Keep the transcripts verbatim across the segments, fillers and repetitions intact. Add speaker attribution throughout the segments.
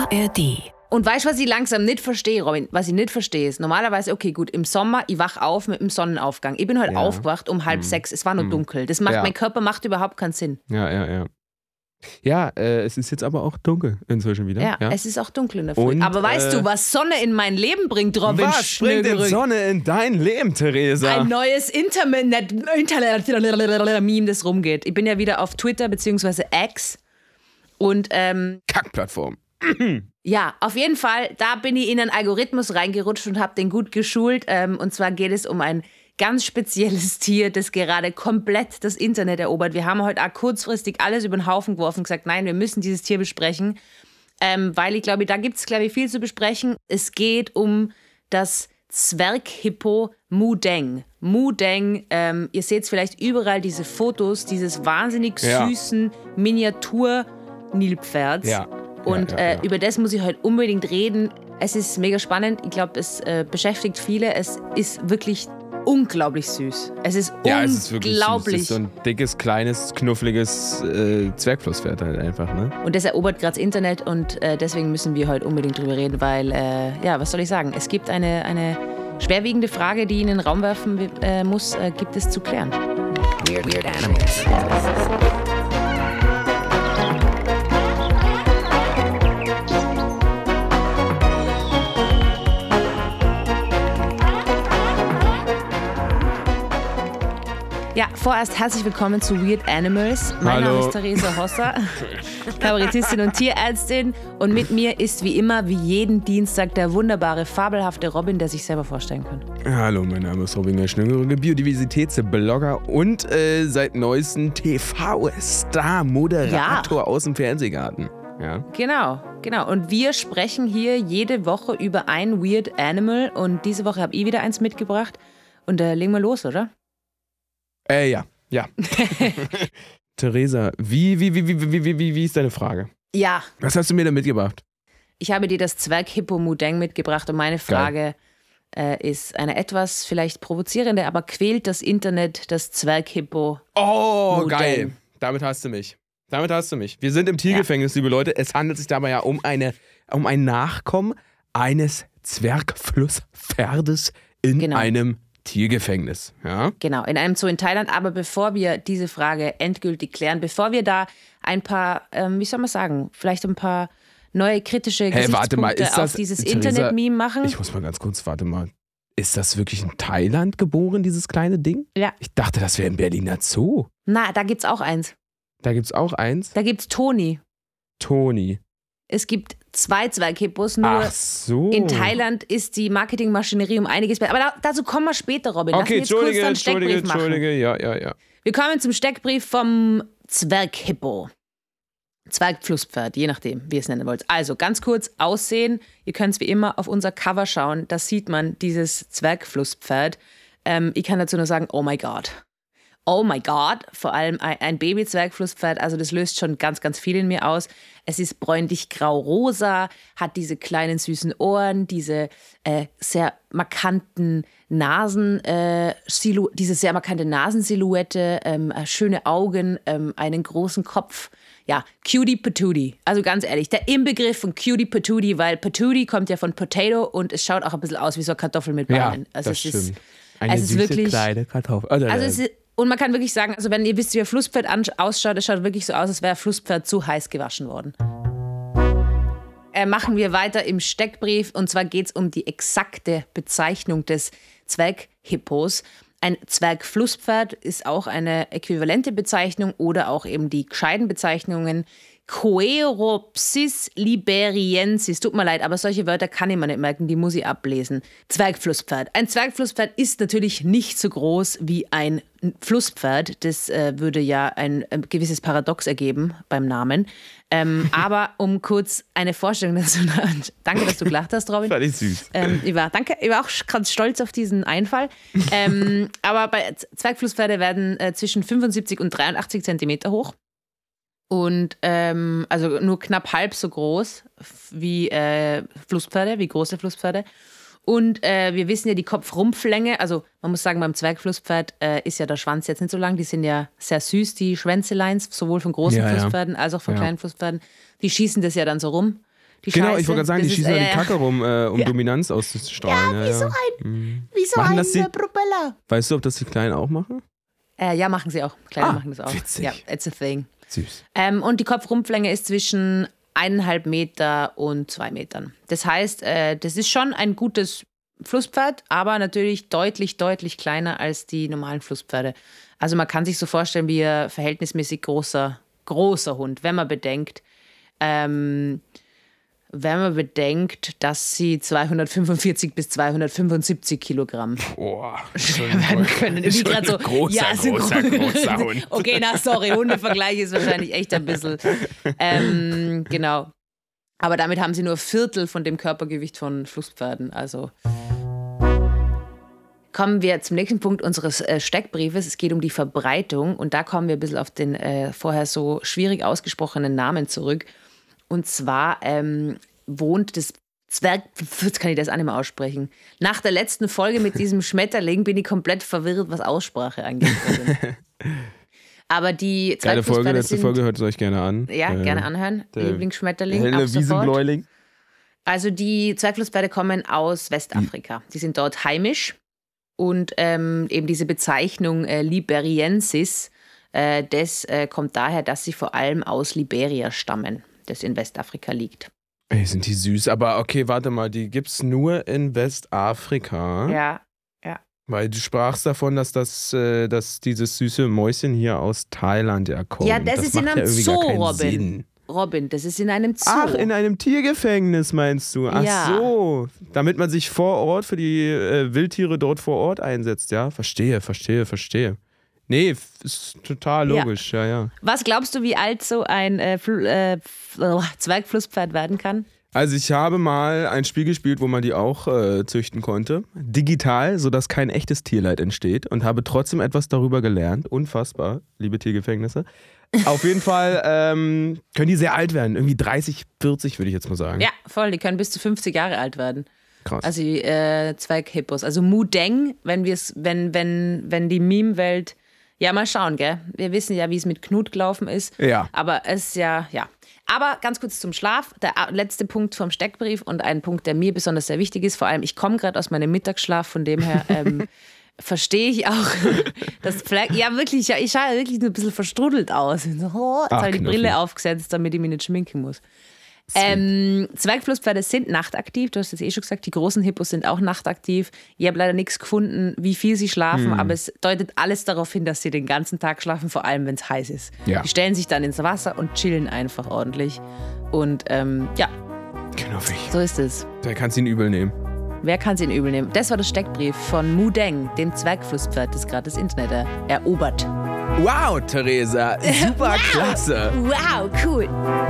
Speaker 1: R D.
Speaker 2: Und weißt du, was ich langsam nicht verstehe, Robin? Was ich nicht verstehe ist, normalerweise, okay, gut, im Sommer, ich wach auf mit dem Sonnenaufgang. Ich bin heute
Speaker 3: Ja.
Speaker 2: aufgewacht um halb
Speaker 3: Mhm.
Speaker 2: sechs, es war noch
Speaker 3: Mhm.
Speaker 2: dunkel. Das macht,
Speaker 3: Ja.
Speaker 2: mein Körper macht überhaupt keinen Sinn.
Speaker 3: Ja, ja, ja. Ja, äh, es ist jetzt aber auch dunkel inzwischen wieder.
Speaker 2: Ja,
Speaker 3: Ja,
Speaker 2: es ist auch dunkel in der Früh.
Speaker 3: Und,
Speaker 2: Aber weißt
Speaker 3: äh,
Speaker 2: du, was Sonne in mein Leben bringt, Robin?
Speaker 3: Was bringt denn
Speaker 2: Schnögerück?
Speaker 3: Sonne in dein Leben, Theresa?
Speaker 2: Ein neues Internet, Internet-Meme, das rumgeht. Ich bin ja wieder auf Twitter bzw. X und ähm,
Speaker 3: Kackplattform.
Speaker 2: ja, auf jeden Fall, da bin ich in einen Algorithmus reingerutscht und habe den gut geschult. Ähm, und zwar geht es um ein ganz spezielles Tier, das gerade komplett das Internet erobert. Wir haben heute auch kurzfristig alles über den Haufen geworfen und gesagt, nein, wir müssen dieses Tier besprechen, ähm, weil ich glaube, da gibt es, glaube ich, viel zu besprechen. Es geht um das Zwerghippo Mudeng. Mudeng, ähm, ihr seht vielleicht überall diese Fotos dieses wahnsinnig
Speaker 3: Ja.
Speaker 2: süßen Miniatur-Nilpferds.
Speaker 3: Ja.
Speaker 2: Und
Speaker 3: ja, ja,
Speaker 2: äh,
Speaker 3: ja.
Speaker 2: über das muss ich heute unbedingt reden. Es ist mega spannend. Ich glaube, es äh, beschäftigt viele. Es ist wirklich unglaublich süß. Es ist
Speaker 3: Ja, es ist wirklich süß.
Speaker 2: unglaublich.
Speaker 3: Es ist so ein dickes, kleines, knuffliges äh, Zwergflusspferd halt einfach, ne?
Speaker 2: Und das erobert gerade das Internet und äh, deswegen müssen wir heute unbedingt drüber reden, weil, äh, ja, was soll ich sagen? Es gibt eine, eine schwerwiegende Frage, die ich in den Raum werfen äh, muss, äh, gibt es zu klären.
Speaker 1: Weird, weird animals.
Speaker 2: Ja, vorerst herzlich willkommen zu Weird Animals. Mein
Speaker 3: Hallo.
Speaker 2: Name ist Theresa Hosser, Kabarettistin und Tierärztin. Und mit mir ist wie immer, wie jeden Dienstag, der wunderbare, fabelhafte Robin, der sich selber vorstellen kann.
Speaker 3: Hallo, mein Name ist Robin der Schnögerige, Biodiversitätsblogger und äh, seit neuestem T V-Star, Moderator
Speaker 2: Ja.
Speaker 3: aus dem Fernsehgarten. Ja.
Speaker 2: Genau, genau. Und wir sprechen hier jede Woche über ein Weird Animal. Und diese Woche habe ich wieder eins mitgebracht. Und äh, legen wir los, oder?
Speaker 3: Äh, ja, ja. Theresa, wie, wie, wie, wie, wie, wie, wie, wie ist deine Frage?
Speaker 2: Ja,
Speaker 3: Was hast du mir da mitgebracht?
Speaker 2: ich habe dir das Zwerghippo Mudeng mitgebracht. Und meine Frage äh, ist eine etwas vielleicht provozierende, aber quält das Internet das Zwerghippo?
Speaker 3: Oh,
Speaker 2: Mudeng.
Speaker 3: geil. Damit hast du mich. Damit hast du mich. Wir sind im Tiergefängnis, liebe Leute. Es handelt sich dabei ja um, eine, um ein Nachkommen eines Zwergflusspferdes in
Speaker 2: Genau.
Speaker 3: einem Tiergefängnis. Ja?
Speaker 2: Genau, in einem Zoo in Thailand. Aber bevor wir diese Frage endgültig klären, bevor wir da ein paar, ähm, wie soll man sagen, vielleicht ein paar neue kritische
Speaker 3: Hey, warte mal,
Speaker 2: Gesichtspunkte
Speaker 3: ist das,
Speaker 2: auf dieses
Speaker 3: Theresa,
Speaker 2: Internet-Meme machen.
Speaker 3: Ich muss mal ganz kurz, warte mal. Ist das wirklich in Thailand geboren, dieses kleine Ding?
Speaker 2: Ja.
Speaker 3: Ich dachte, das wäre im Berliner Zoo.
Speaker 2: Na, da gibt's auch eins.
Speaker 3: Da gibt's auch eins.
Speaker 2: Da gibt's Toni.
Speaker 3: Toni.
Speaker 2: Es gibt zwei Zwerghippos, nur
Speaker 3: Ach so.
Speaker 2: in Thailand ist die Marketingmaschinerie um einiges besser. Aber da, dazu kommen wir später, Robin. Lass
Speaker 3: Okay,
Speaker 2: mich jetzt kurz
Speaker 3: Entschuldige,
Speaker 2: einen
Speaker 3: Entschuldige,
Speaker 2: Steckbrief machen.
Speaker 3: Entschuldige. Ja, ja, ja.
Speaker 2: Wir kommen zum Steckbrief vom Zwerghippo. Zwergflusspferd, je nachdem, wie ihr es nennen wollt. Also ganz kurz Aussehen. Ihr könnt es wie immer auf unser Cover schauen. Da sieht man dieses Zwergflusspferd. Ähm, ich kann dazu nur sagen, oh my God. Oh my God. Vor allem ein, ein Baby-Zwergflusspferd. Also das löst schon ganz, ganz viel in mir aus. Es ist bräunlich grau-rosa, hat diese kleinen süßen Ohren, diese äh, sehr markanten Nasen, äh, Silu- diese sehr markante Nasensilhouette, ähm, äh, schöne Augen, ähm, einen großen Kopf. Ja, Cutie Patootie. Also ganz ehrlich, der Inbegriff von Cutie Patootie, weil Patootie kommt ja von Potato und es schaut auch ein bisschen aus wie so eine Kartoffel mit
Speaker 3: Ja,
Speaker 2: Beinen. Also
Speaker 3: das
Speaker 2: es ist,
Speaker 3: stimmt. Eine
Speaker 2: es ist
Speaker 3: süße
Speaker 2: wirklich-
Speaker 3: kleine Kartoffel. Also,
Speaker 2: also es ist, und man kann wirklich sagen, also wenn ihr wisst, wie ein Flusspferd ansch- ausschaut, es schaut wirklich so aus, als wäre ein Flusspferd zu heiß gewaschen worden. Äh, machen wir weiter im Steckbrief und zwar geht es um die exakte Bezeichnung des Zwerghippos. Ein Zwergflusspferd ist auch eine äquivalente Bezeichnung oder auch eben die gescheiten Bezeichnungen Coeropsis liberiensis. Tut mir leid, aber solche Wörter kann ich mir nicht merken, die muss ich ablesen. Zwergflusspferd. Ein Zwergflusspferd ist natürlich nicht so groß wie ein Flusspferd. Das äh, würde ja ein, ein gewisses Paradox ergeben beim Namen. Ähm, aber um kurz eine Vorstellung dazu. Danke, dass du gelacht hast, Robin.
Speaker 3: Völlig süß.
Speaker 2: Ähm, ich war, danke, ich war auch ganz stolz auf diesen Einfall. Ähm, aber bei Zwergflusspferde werden äh, zwischen fünfundsiebzig und dreiundachtzig Zentimeter hoch. Und ähm, also nur knapp halb so groß wie äh, Flusspferde, wie große Flusspferde. Und äh, wir wissen ja die Kopf-Rumpf-Länge, also man muss sagen, beim Zwergflusspferd äh, ist ja der Schwanz jetzt nicht so lang. Die sind ja sehr süß, die Schwänzeleins, sowohl von großen
Speaker 3: Ja, ja.
Speaker 2: Flusspferden als auch von
Speaker 3: Ja.
Speaker 2: kleinen Flusspferden. Die schießen das ja dann so rum. Die
Speaker 3: Genau,
Speaker 2: Scheiße.
Speaker 3: ich wollte gerade sagen,
Speaker 2: Das
Speaker 3: die
Speaker 2: ist,
Speaker 3: schießen
Speaker 2: äh,
Speaker 3: ja die Kacke rum, äh, um
Speaker 2: Ja.
Speaker 3: Dominanz auszustrahlen.
Speaker 2: Ja, wie so ein,
Speaker 3: Mhm.
Speaker 2: wie so
Speaker 3: Machen
Speaker 2: ein
Speaker 3: das die-
Speaker 2: äh, Propeller.
Speaker 3: Weißt du, ob das die Kleinen auch machen?
Speaker 2: Äh, ja, machen sie auch. Kleine
Speaker 3: Ah,
Speaker 2: machen das auch.
Speaker 3: witzig.
Speaker 2: Ja, it's a thing.
Speaker 3: Süß.
Speaker 2: Ähm, und die Kopfrumpflänge ist zwischen eineinhalb Meter und zwei Metern. Das heißt, äh, das ist schon ein gutes Flusspferd, aber natürlich deutlich, deutlich kleiner als die normalen Flusspferde. Also man kann sich so vorstellen wie ein verhältnismäßig großer, großer Hund, wenn man bedenkt, ähm, wenn man bedenkt, dass sie zweihundertfünfundvierzig bis zweihundertfünfundsiebzig Kilogramm
Speaker 3: Boah,
Speaker 2: schwer werden können. Wie grad so,
Speaker 3: großer,
Speaker 2: ja, so
Speaker 3: großer,
Speaker 2: groß.
Speaker 3: großer Hund.
Speaker 2: Okay, na sorry, Hundevergleich ist wahrscheinlich echt ein bisschen. Ähm, genau. Aber damit haben sie nur Viertel von dem Körpergewicht von Flusspferden. Also kommen wir zum nächsten Punkt unseres äh, Steckbriefes. Es geht um die Verbreitung und da kommen wir ein bisschen auf den äh, vorher so schwierig ausgesprochenen Namen zurück. Und zwar ähm, wohnt das Zwerg... Jetzt kann ich das auch nicht mehr aussprechen. Nach der letzten Folge mit diesem Schmetterling bin ich komplett verwirrt, was Aussprache angeht. Aber die
Speaker 3: Geile Folge,
Speaker 2: Zwergflusspferde
Speaker 3: letzte
Speaker 2: sind...
Speaker 3: Folge, hört es euch gerne an.
Speaker 2: Ja,
Speaker 3: Äh,
Speaker 2: gerne anhören.
Speaker 3: der
Speaker 2: Lieblingsschmetterling,
Speaker 3: Helle
Speaker 2: ab sofort.
Speaker 3: Wiesenbläuling.
Speaker 2: Also die Zwergflusspferde kommen aus Westafrika. Die sind dort heimisch. Und ähm, eben diese Bezeichnung äh, Liberiensis, äh, das äh, kommt daher, dass sie vor allem aus Liberia stammen, das in Westafrika liegt.
Speaker 3: Ey, sind die süß. Aber okay, warte mal, die gibt's nur in Westafrika.
Speaker 2: Ja,
Speaker 3: Weil du sprachst davon, dass das, äh, dass dieses süße Mäuschen hier aus Thailand ja kommt.
Speaker 2: Ja, das ist in
Speaker 3: macht
Speaker 2: einem
Speaker 3: ja irgendwie
Speaker 2: Zoo,
Speaker 3: gar keinen
Speaker 2: Robin.
Speaker 3: Sinn.
Speaker 2: Robin, das ist in einem Zoo.
Speaker 3: Ach, in einem Tiergefängnis meinst du? Ach
Speaker 2: Ja.
Speaker 3: so. Damit man sich vor Ort für die äh, Wildtiere dort vor Ort einsetzt, ja? Verstehe, verstehe, verstehe. Nee, f- ist total
Speaker 2: Ja.
Speaker 3: logisch, ja, ja.
Speaker 2: Was glaubst du, wie alt so ein äh, Fl äh, F- Zwergflusspferd werden kann?
Speaker 3: Also ich habe mal ein Spiel gespielt, wo man die auch äh, züchten konnte. Digital, sodass kein echtes Tierleid entsteht. Und habe trotzdem etwas darüber gelernt. Unfassbar, liebe Tiergefängnisse. Auf jeden Fall ähm, können die sehr alt werden. Irgendwie dreißig, vierzig würde ich jetzt mal sagen.
Speaker 2: Ja, voll, die können bis zu fünfzig Jahre alt werden.
Speaker 3: Krass.
Speaker 2: Also die äh, Zwerghippos. Also Mudeng, wenn wir's, wenn, wenn, wenn die Meme-Welt. Ja, mal schauen, gell? Wir wissen ja, wie es mit Knut gelaufen ist.
Speaker 3: Ja.
Speaker 2: Aber es ist ja, ja. Aber ganz kurz zum Schlaf. Der letzte Punkt vom Steckbrief und ein Punkt, der mir besonders sehr wichtig ist. Vor allem, ich komme gerade aus meinem Mittagsschlaf, von dem her ähm, verstehe ich auch, dass vielleicht, ja wirklich, ja, ich schaue ja wirklich nur ein bisschen verstrudelt aus. So, oh, jetzt
Speaker 3: Ach,
Speaker 2: habe ich die
Speaker 3: Knuffi.
Speaker 2: Brille aufgesetzt, damit ich mich nicht schminken muss. Ähm, Zwergflusspferde sind nachtaktiv, du hast es eh schon gesagt, die großen Hippos sind auch nachtaktiv. Ich habe leider nichts gefunden, wie viel sie schlafen,
Speaker 3: Hm.
Speaker 2: aber es deutet alles darauf hin, dass sie den ganzen Tag schlafen, vor allem wenn es heiß ist.
Speaker 3: Ja.
Speaker 2: Die stellen sich dann ins Wasser und chillen einfach ordentlich. Und ähm, ja,
Speaker 3: Knuffig.
Speaker 2: so ist es.
Speaker 3: Da kannst du ihn übel nehmen.
Speaker 2: Wer kann es ihnen übel nehmen? Das war der Steckbrief von Mudeng, dem Zwergflusspferd, das gerade das Internet er erobert.
Speaker 3: Wow, Theresa. Super klasse.
Speaker 2: Wow, cool.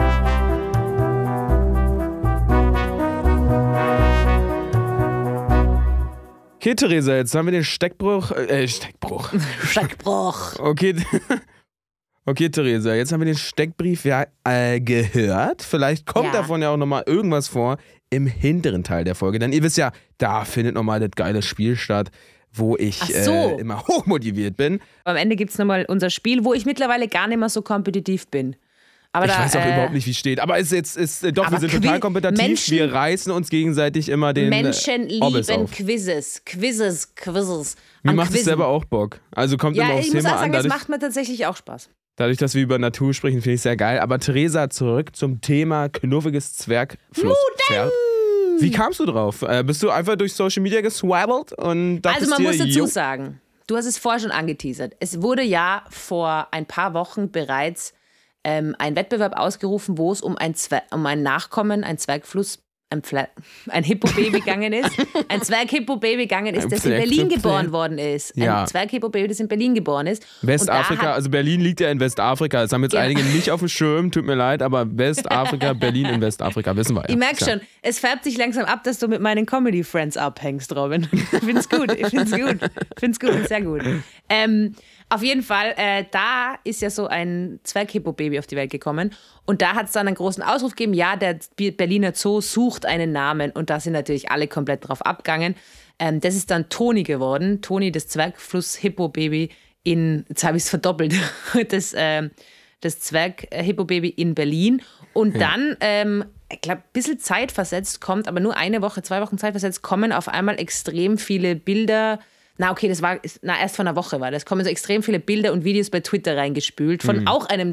Speaker 3: Okay, Theresa, jetzt haben wir den Steckbruch. Äh, Steckbruch.
Speaker 2: Steckbruch.
Speaker 3: Okay. Okay, Theresa, jetzt haben wir den Steckbrief ja äh, gehört. Vielleicht kommt
Speaker 2: Ja.
Speaker 3: davon ja auch nochmal irgendwas vor im hinteren Teil der Folge. Denn ihr wisst ja, da findet nochmal das geile Spiel statt, wo ich
Speaker 2: Ach so.
Speaker 3: äh, immer hochmotiviert bin.
Speaker 2: Am Ende gibt es nochmal unser Spiel, wo ich mittlerweile gar nicht mehr so kompetitiv bin. Aber
Speaker 3: Ich
Speaker 2: da,
Speaker 3: weiß auch
Speaker 2: äh,
Speaker 3: überhaupt nicht, wie es steht. Aber es ist jetzt, ist, äh, doch,
Speaker 2: aber
Speaker 3: wir sind
Speaker 2: Qui-
Speaker 3: total kompetitiv.
Speaker 2: Menschen-
Speaker 3: wir reißen uns gegenseitig immer den
Speaker 2: Menschen
Speaker 3: äh, Obbes
Speaker 2: lieben
Speaker 3: auf.
Speaker 2: Quizzes, Quizzes, Quizzes.
Speaker 3: Mir
Speaker 2: An
Speaker 3: macht es
Speaker 2: Quizzen.
Speaker 3: selber auch Bock. Also kommt immer
Speaker 2: Ja,
Speaker 3: aufs
Speaker 2: ich muss
Speaker 3: Thema
Speaker 2: auch
Speaker 3: an.
Speaker 2: sagen, es
Speaker 3: Dadurch,
Speaker 2: macht mir tatsächlich auch Spaß.
Speaker 3: dadurch, dass wir über Natur sprechen, finde ich sehr geil. Aber Theresa, zurück zum Thema knuffiges Zwergflusspferd. Wie kamst du drauf? Äh, bist du einfach durch Social Media geswabbelt und dachtest
Speaker 2: Also man
Speaker 3: dir,
Speaker 2: muss dazu
Speaker 3: jo,
Speaker 2: sagen, du hast es vorher schon angeteasert. Es wurde ja vor ein paar Wochen bereits ähm, ein Wettbewerb ausgerufen, wo es um ein, Zwer um ein Nachkommen, ein Zwergfluss, ein, Pfle ein Hippo-Baby gegangen ist. Ein Zwerg-Hippo-Baby gegangen ist,
Speaker 3: Ein
Speaker 2: das in Berlin
Speaker 3: Zwerg-Hippo-Baby.
Speaker 2: geboren worden ist.
Speaker 3: Ja.
Speaker 2: Ein Zwerg-Hippo-Baby, das in Berlin geboren ist.
Speaker 3: Westafrika,
Speaker 2: Und da hat,
Speaker 3: also Berlin liegt ja in Westafrika. Das haben jetzt
Speaker 2: Ja.
Speaker 3: einige nicht auf dem Schirm, tut mir leid, aber Westafrika, Berlin in Westafrika, wissen wir ja.
Speaker 2: ich merke
Speaker 3: Klar.
Speaker 2: schon, es färbt sich langsam ab, dass du mit meinen Comedy-Friends abhängst, Robin. Ich find's gut, ich find's gut. Ich find's gut, sehr gut. Ähm, auf jeden Fall, äh, da ist ja so ein Zwerghippo-Baby auf die Welt gekommen und da hat es dann einen großen Ausruf gegeben, ja, der Berliner Zoo sucht einen Namen und da sind natürlich alle komplett drauf abgegangen. Ähm, das ist dann Toni geworden, Toni, das Zwergfluss-Hippo-Baby in, jetzt habe ich es verdoppelt, das ähm, das Zwerg-Hippo-Baby in Berlin. Und
Speaker 3: Ja.
Speaker 2: dann, ähm, ich glaube, ein bisschen zeitversetzt kommt, aber nur eine Woche, zwei Wochen zeitversetzt, kommen auf einmal extrem viele Bilder. Na, okay, das war, na, erst vor einer Woche war das. Kommen so extrem viele Bilder und Videos bei Twitter reingespült von auch einem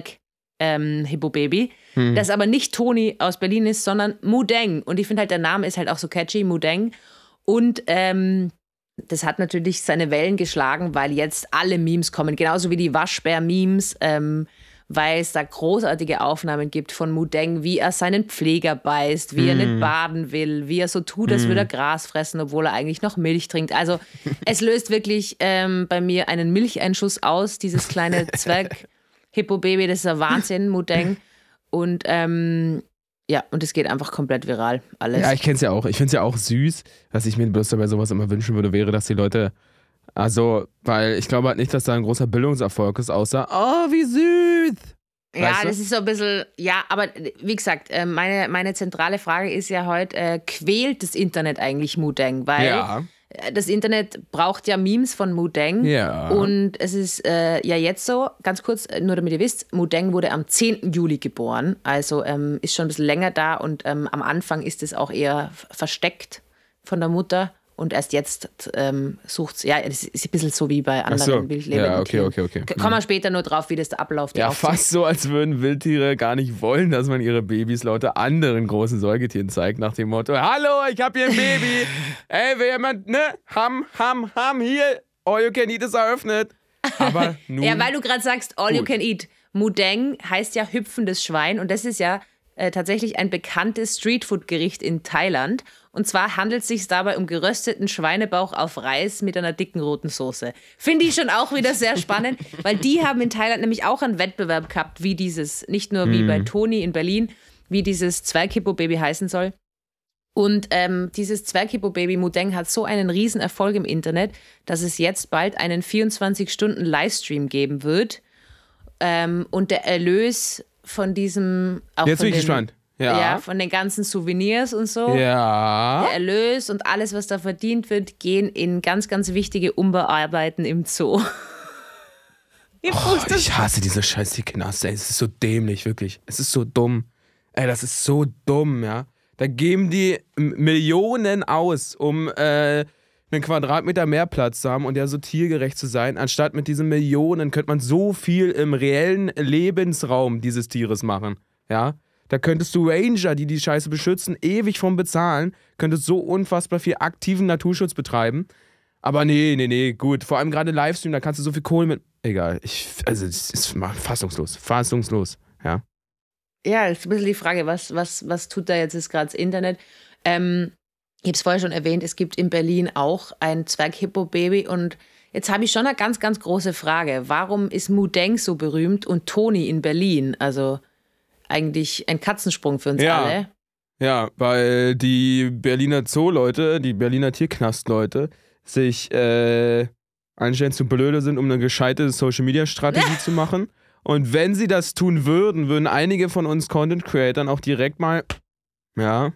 Speaker 2: Zwerg-Hippo-Baby, ähm, das aber nicht Toni aus Berlin ist, sondern Mudeng. Und ich finde halt, der Name ist halt auch so catchy, Mudeng. Und ähm, das hat natürlich seine Wellen geschlagen, weil jetzt alle Memes kommen, genauso wie die Waschbär-Memes, ähm, weil es da großartige Aufnahmen gibt von Mudeng, wie er seinen Pfleger beißt, wie er nicht baden will, wie er so tut, als würde er Gras fressen, obwohl er eigentlich noch Milch trinkt. Also es löst wirklich ähm, bei mir einen Milcheinschuss aus, dieses kleine Zwerg-Hippo-Baby, das ist ein Wahnsinn, Mudeng. Und ähm, ja, und es geht einfach komplett viral, alles.
Speaker 3: Ja, ich kenn's ja auch. Ich find's ja auch süß. Was ich mir bloß dabei sowas immer wünschen würde, wäre, dass die Leute, also, weil ich glaube halt nicht, dass da ein großer Bildungserfolg ist, außer, oh, wie süß.
Speaker 2: Ja,
Speaker 3: Weißt du?
Speaker 2: das ist so ein bisschen, ja, aber wie gesagt, äh, meine, meine zentrale Frage ist ja heute, äh, quält das Internet eigentlich Mudeng? Weil
Speaker 3: Ja.
Speaker 2: äh, das Internet braucht ja Memes von Mudeng.
Speaker 3: Ja.
Speaker 2: Und es ist äh, ja jetzt so, ganz kurz, äh, nur damit ihr wisst, Mudeng wurde am zehnten Juli geboren, also ähm, ist schon ein bisschen länger da und ähm, am Anfang ist es auch eher f- versteckt von der Mutter. Und erst jetzt ähm, sucht es, ja, es ist ein bisschen so wie bei
Speaker 3: Ach
Speaker 2: anderen
Speaker 3: so.
Speaker 2: wildlebenden
Speaker 3: Ja, okay,
Speaker 2: Tieren.
Speaker 3: okay, okay.
Speaker 2: K- Kommen wir später nur drauf, wie das da abläuft. die
Speaker 3: Ja,
Speaker 2: Aufzeichnung.
Speaker 3: fast so, als würden Wildtiere gar nicht wollen, dass man ihre Babys lauter anderen großen Säugetieren zeigt, nach dem Motto, hallo, ich hab hier ein Baby. Ey, wer jemand, ne, ham, ham, ham, hier, all you can eat ist eröffnet. Aber nun,
Speaker 2: Ja, weil du gerade sagst, all you
Speaker 3: Gut.
Speaker 2: can eat. Mudeng heißt ja hüpfendes Schwein und das ist ja äh, tatsächlich ein bekanntes Streetfood-Gericht in Thailand. Und zwar handelt es sich dabei um gerösteten Schweinebauch auf Reis mit einer dicken roten Soße. Finde ich schon auch wieder sehr spannend, weil die haben in Thailand nämlich auch einen Wettbewerb gehabt, wie dieses, nicht nur wie bei Toni in Berlin, wie dieses Zwerghippo-Baby heißen soll. Und ähm, dieses Zwerghippo-Baby Mudeng hat so einen riesen Erfolg im Internet, dass es jetzt bald einen vierundzwanzig-Stunden-Livestream geben wird. Ähm, und der Erlös von diesem, auch
Speaker 3: jetzt
Speaker 2: von
Speaker 3: bin ich
Speaker 2: den,
Speaker 3: gespannt. Ja.
Speaker 2: ja, von den ganzen Souvenirs und so,
Speaker 3: Ja.
Speaker 2: der Erlös und alles, was da verdient wird, gehen in ganz, ganz wichtige Umbauarbeiten im Zoo. Ich
Speaker 3: Oh,
Speaker 2: wusste es.
Speaker 3: ich hasse diese scheiß Knaste, ey. Es ist so dämlich, wirklich. Es ist so dumm. Ey, das ist so dumm, ja. Da geben die M- Millionen aus, um äh, einen Quadratmeter mehr Platz zu haben und ja so tiergerecht zu sein. Anstatt mit diesen Millionen könnte man so viel im reellen Lebensraum dieses Tieres machen, ja. Da könntest du Ranger, die die Scheiße beschützen, ewig vom bezahlen, könntest so unfassbar viel aktiven Naturschutz betreiben. Aber nee, nee, nee, gut. Vor allem gerade Livestream, da kannst du so viel Kohle mit... Egal, ich, also es ist fassungslos, fassungslos, ja.
Speaker 2: Ja, ist ein bisschen die Frage, was, was, was tut da jetzt gerade das Internet? Ähm, ich habe es vorher schon erwähnt, es gibt in Berlin auch ein Zwerghippo-Baby und jetzt habe ich schon eine ganz, ganz große Frage. Warum ist Mudeng so berühmt und Toni in Berlin? Also eigentlich ein Katzensprung für uns
Speaker 3: Ja.
Speaker 2: alle.
Speaker 3: Ja, weil die Berliner Zoo-Leute, die Berliner Tierknast-Leute sich äh, anscheinend zu blöde sind, um eine gescheite Social-Media-Strategie zu machen. Und wenn sie das tun würden, würden einige von uns Content-Creatern auch direkt mal, ja.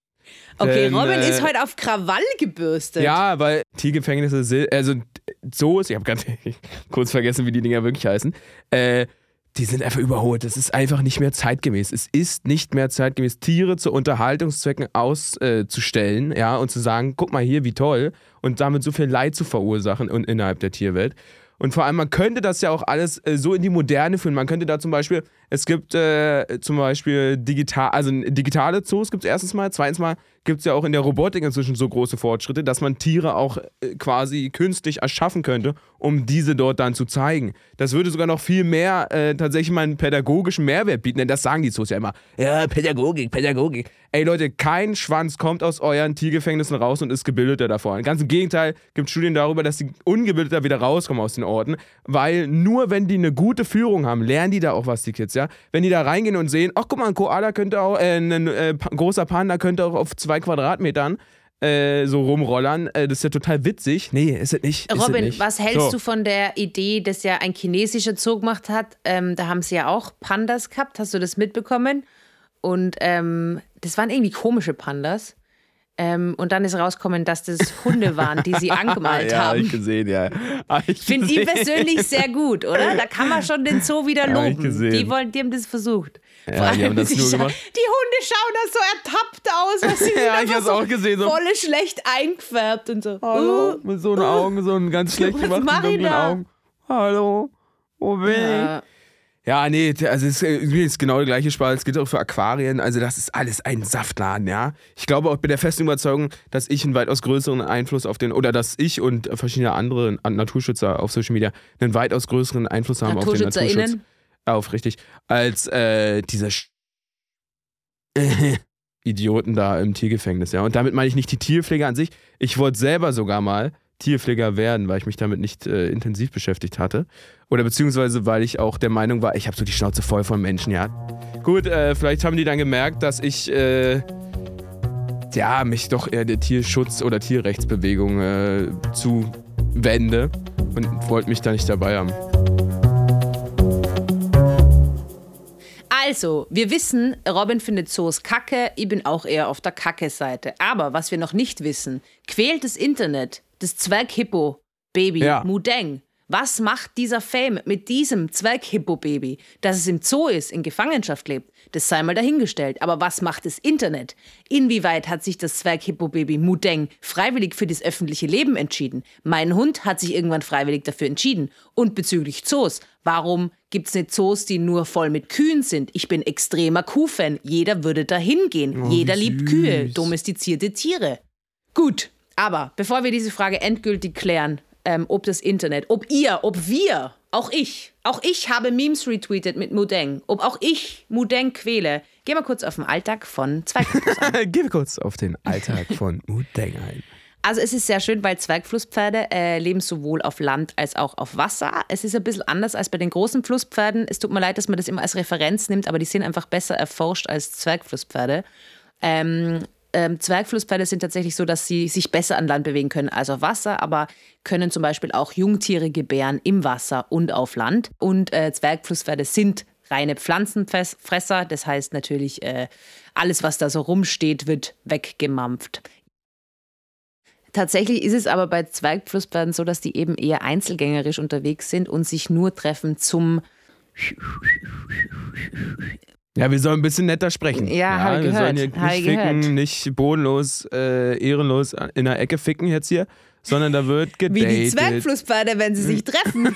Speaker 2: Okay,
Speaker 3: Denn,
Speaker 2: Robin
Speaker 3: äh,
Speaker 2: ist heute auf Krawall gebürstet.
Speaker 3: Ja, weil Tiergefängnisse sind, also Zoos, ich habe ganz kurz vergessen, wie die Dinger wirklich heißen, äh, die sind einfach überholt. Das ist einfach nicht mehr zeitgemäß. Es ist nicht mehr zeitgemäß, Tiere zu Unterhaltungszwecken auszustellen, äh, ja, und zu sagen, guck mal hier, wie toll, und damit so viel Leid zu verursachen und innerhalb der Tierwelt. Und vor allem, man könnte das ja auch alles äh, so in die Moderne führen. Man könnte da zum Beispiel, es gibt äh, zum Beispiel digital, also digitale Zoos gibt es erstens mal, zweitens mal gibt es ja auch in der Robotik inzwischen so große Fortschritte, dass man Tiere auch äh, quasi künstlich erschaffen könnte, um diese dort dann zu zeigen. Das würde sogar noch viel mehr äh, tatsächlich mal einen pädagogischen Mehrwert bieten, denn das sagen die Zoos ja immer. Ja, Pädagogik, Pädagogik. Ey Leute, kein Schwanz kommt aus euren Tiergefängnissen raus und ist gebildeter davor. Ganz im Gegenteil, gibt Studien darüber, dass die ungebildeter wieder rauskommen aus den Orten, weil nur wenn die eine gute Führung haben, lernen die da auch was, die Kids, ja. Wenn die da reingehen und sehen, ach guck mal, ein Koala könnte auch, äh, ein äh, pa- großer Panda könnte auch auf zwei Quadratmetern äh, so rumrollern, äh, das ist ja total witzig. Nee, ist es nicht. Ist es
Speaker 2: Robin,
Speaker 3: nicht.
Speaker 2: was hältst
Speaker 3: so.
Speaker 2: du von der Idee, dass ja ein chinesischer Zoo gemacht hat? Ähm, da haben sie ja auch Pandas gehabt. Hast du das mitbekommen? Und ähm, das waren irgendwie komische Pandas. Ähm, und dann ist rausgekommen, dass das Hunde waren, die sie angemalt
Speaker 3: ja,
Speaker 2: haben.
Speaker 3: habe ich gesehen, ja.
Speaker 2: Ich finde ihn persönlich sehr gut, oder? Da kann man schon den Zoo wieder
Speaker 3: Hab ich
Speaker 2: loben.
Speaker 3: gesehen.
Speaker 2: Die, wollen, die haben das versucht.
Speaker 3: Ja, die haben das nur
Speaker 2: scha-
Speaker 3: gemacht.
Speaker 2: Die Hunde schauen da so ertappt aus. Was sie sind
Speaker 3: Ja, ich
Speaker 2: einfach
Speaker 3: hab's
Speaker 2: so
Speaker 3: auch gesehen, so-
Speaker 2: voll schlecht eingefärbt und so.
Speaker 3: Hallo,
Speaker 2: Uh,
Speaker 3: mit so einen Augen, so einen ganz schlecht
Speaker 2: Was
Speaker 3: gemachten
Speaker 2: mach ich
Speaker 3: dunklen
Speaker 2: da?
Speaker 3: Augen. Hallo, wo bin ich?
Speaker 2: ja.
Speaker 3: Ja, nee, also es ist, ist genau der gleiche Spaß. Es gilt auch für Aquarien. Also das ist alles ein Saftladen, ja. Ich glaube auch bei der festen Überzeugung, dass ich einen weitaus größeren Einfluss auf den, oder dass ich und verschiedene andere Naturschützer auf Social Media einen weitaus größeren Einfluss haben auf den Naturschutz.
Speaker 2: NaturschützerInnen?
Speaker 3: Auf, richtig. Als äh, diese Sch Idioten da im Tiergefängnis, ja. Und damit meine ich nicht die Tierpflege an sich. Ich wollte selber sogar mal Tierpfleger werden, weil ich mich damit nicht äh, intensiv beschäftigt hatte. Oder beziehungsweise, weil ich auch der Meinung war, ich habe so die Schnauze voll von Menschen, ja. Gut, äh, vielleicht haben die dann gemerkt, dass ich äh, ja, mich doch eher der Tierschutz- oder Tierrechtsbewegung äh, zuwende und wollten mich da nicht dabei haben.
Speaker 2: Also, wir wissen, Robin findet Zoos kacke, ich bin auch eher auf der Kacke-Seite. Aber was wir noch nicht wissen, quält das Internet das Zwerghippo-Baby
Speaker 3: Ja.
Speaker 2: Mudeng. Was macht dieser Fame mit diesem Zwerghippo-Baby? Dass es im Zoo ist, in Gefangenschaft lebt, das sei mal dahingestellt. Aber was macht das Internet? Inwieweit hat sich das Zwerghippo-Baby Mudeng freiwillig für das öffentliche Leben entschieden? Mein Hund hat sich irgendwann freiwillig dafür entschieden. Und bezüglich Zoos, warum gibt es nicht Zoos, die nur voll mit Kühen sind? Ich bin extremer Kuhfan. Jeder würde da hingehen.
Speaker 3: Oh,
Speaker 2: Jeder
Speaker 3: wie
Speaker 2: liebt
Speaker 3: süß.
Speaker 2: Kühe, domestizierte Tiere. Gut, aber bevor wir diese Frage endgültig klären, ähm, ob das Internet, ob ihr, ob wir, auch ich, auch ich habe Memes retweetet mit Mudeng, ob auch ich Mudeng quäle, gehen wir kurz auf den Alltag von Zwergflusspferde ein.
Speaker 3: Geh kurz auf den Alltag von Mudeng ein.
Speaker 2: Also es ist sehr schön, weil Zwergflusspferde äh, leben sowohl auf Land als auch auf Wasser. Es ist ein bisschen anders als bei den großen Flusspferden. Es tut mir leid, dass man das immer als Referenz nimmt, aber die sind einfach besser erforscht als Zwergflusspferde. Ähm, ähm, Zwergflusspferde sind tatsächlich so, dass sie sich besser an Land bewegen können als auf Wasser, aber können zum Beispiel auch Jungtiere gebären im Wasser und auf Land. Und äh, Zwergflusspferde sind reine Pflanzenfresser, das heißt natürlich, äh, alles, was da so rumsteht, wird weggemampft. Tatsächlich ist es aber bei Zwergflusspferden so, dass die eben eher einzelgängerisch unterwegs sind und sich nur treffen zum...
Speaker 3: Ja, wir sollen ein bisschen netter sprechen.
Speaker 2: Ja, hab ich
Speaker 3: wir
Speaker 2: gehört.
Speaker 3: sollen hier
Speaker 2: Hab
Speaker 3: nicht
Speaker 2: ich
Speaker 3: ficken,
Speaker 2: gehört.
Speaker 3: nicht bodenlos, äh, ehrenlos in der Ecke ficken jetzt hier, sondern da wird
Speaker 2: Wie
Speaker 3: gedatet.
Speaker 2: die Zwergflusspferde, wenn sie sich treffen.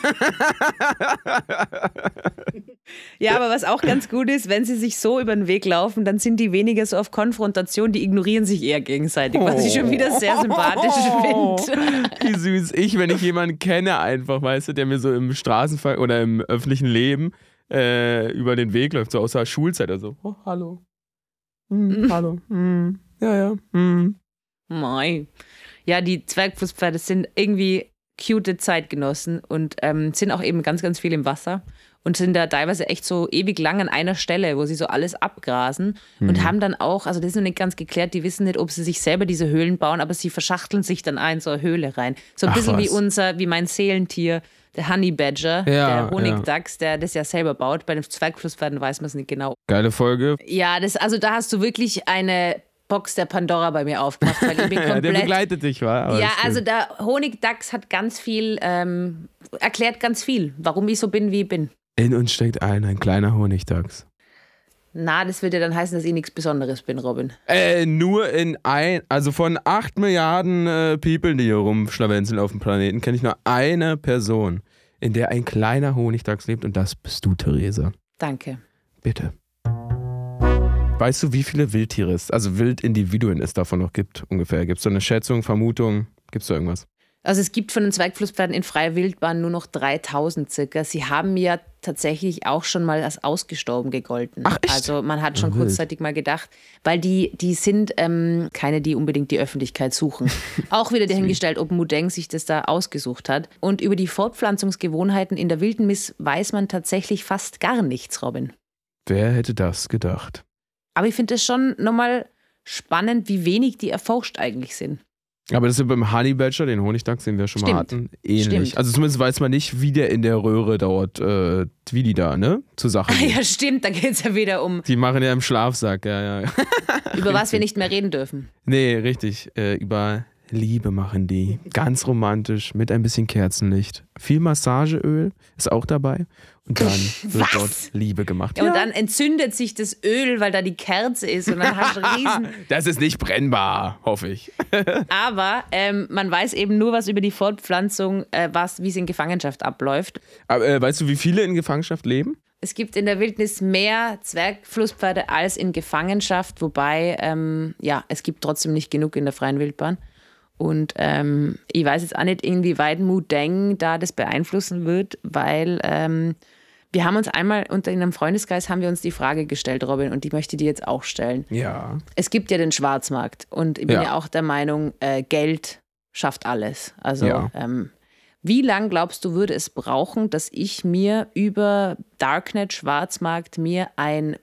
Speaker 2: Ja, aber was auch ganz gut ist, wenn sie sich so über den Weg laufen, dann sind die weniger so auf Konfrontation, die ignorieren sich eher gegenseitig, was ich schon wieder sehr sympathisch finde.
Speaker 3: Wie süß. Ich, wenn ich jemanden kenne einfach, weißt du, der mir so im Straßenverkehr oder im öffentlichen Leben äh, über den Weg läuft, so aus der Schulzeit oder so. Oh, hallo. Hm, hallo. Hm, ja, ja. Hm.
Speaker 2: Mei. Ja, die Zwergflusspferde sind irgendwie cute Zeitgenossen und ähm, sind auch eben ganz, ganz viel im Wasser und sind da teilweise echt so ewig lang an einer Stelle, wo sie so alles abgrasen und
Speaker 3: Mhm.
Speaker 2: haben dann auch, also das ist noch nicht ganz geklärt, die wissen nicht, ob sie sich selber diese Höhlen bauen, aber sie verschachteln sich dann ein so eine Höhle rein. So ein
Speaker 3: Ach,
Speaker 2: bisschen wie
Speaker 3: was.
Speaker 2: unser, wie mein Seelentier, der Honey Badger,
Speaker 3: Ja,
Speaker 2: der Honigdachs, der das ja selber baut. Bei den Zwergflusspferden weiß man es nicht genau.
Speaker 3: Geile Folge.
Speaker 2: Ja, das, also da hast du wirklich eine Box der Pandora bei mir aufgemacht, weil ich bin
Speaker 3: Ja, der
Speaker 2: komplett...
Speaker 3: begleitet dich, wa? Aber
Speaker 2: Ja,
Speaker 3: ist schön.
Speaker 2: also der Honigdachs hat ganz viel, ähm, erklärt ganz viel, warum ich so bin, wie ich bin.
Speaker 3: In uns steckt ein, ein kleiner Honigdachs.
Speaker 2: Na, das würde ja dann heißen, dass ich nichts Besonderes bin, Robin.
Speaker 3: Äh, nur in ein, also von acht Milliarden äh, People, die hier rumschlawenzeln auf dem Planeten, kenne ich nur eine Person, in der ein kleiner Honigdachs lebt und das bist du, Theresa.
Speaker 2: Danke.
Speaker 3: Bitte. Weißt du, wie viele Wildtiere es, also Wildindividuen es davon noch gibt, ungefähr? Gibt es so eine Schätzung, Vermutung? Gibt es da irgendwas?
Speaker 2: Also es gibt von den Zwergflusspferden in freier Wildbahn nur noch dreitausend circa. Sie haben ja tatsächlich auch schon mal als ausgestorben gegolten.
Speaker 3: Ach, echt?
Speaker 2: Also man hat schon
Speaker 3: Ja, wild.
Speaker 2: kurzzeitig mal gedacht, weil die, die sind ähm, keine, die unbedingt die Öffentlichkeit suchen. Auch wieder dahingestellt, ob Mudeng sich das da ausgesucht hat. Und über die Fortpflanzungsgewohnheiten in der Wildnis weiß man tatsächlich fast gar nichts, Robin.
Speaker 3: Wer hätte das gedacht?
Speaker 2: Aber ich finde es schon nochmal spannend, wie wenig die erforscht eigentlich sind.
Speaker 3: Aber das ist ja beim Honey Badger, den Honigdachs, den wir schon
Speaker 2: Stimmt.
Speaker 3: mal hatten, ähnlich.
Speaker 2: Stimmt.
Speaker 3: Also zumindest weiß man nicht, wie der in der Röhre dort, äh, wie die da, ne, zur Sache gehen.
Speaker 2: Ja, stimmt, da geht es ja wieder um,
Speaker 3: Die machen ja im Schlafsack, ja, ja.
Speaker 2: über was wir nicht mehr reden dürfen.
Speaker 3: Nee, richtig. Äh, über Liebe machen die. Ganz romantisch, mit ein bisschen Kerzenlicht. Viel Massageöl ist auch dabei. Und dann wird
Speaker 2: Was?
Speaker 3: dort Liebe gemacht.
Speaker 2: Ja, und dann entzündet sich das Öl, weil da die Kerze ist und dann hast du riesen...
Speaker 3: Das ist nicht brennbar, hoffe ich.
Speaker 2: Aber ähm, man weiß eben nur was über die Fortpflanzung, äh, was, wie es in Gefangenschaft abläuft.
Speaker 3: Aber äh, weißt du, wie viele in Gefangenschaft leben?
Speaker 2: Es gibt in der Wildnis mehr Zwergflusspferde als in Gefangenschaft, wobei, ähm, ja, es gibt trotzdem nicht genug in der freien Wildbahn. Und ähm, ich weiß jetzt auch nicht, inwieweit Mudeng da das beeinflussen wird, weil ähm, wir haben uns einmal unter in einem Freundeskreis haben wir uns die Frage gestellt, Robin, und die möchte ich dir jetzt auch stellen.
Speaker 3: Ja.
Speaker 2: Es gibt ja den Schwarzmarkt und ich bin ja,
Speaker 3: Ja.
Speaker 2: auch der Meinung, äh, Geld schafft alles. Also
Speaker 3: Ja.
Speaker 2: ähm, wie lang glaubst du, würde es brauchen, dass ich mir über Darknet, Schwarzmarkt, mir ein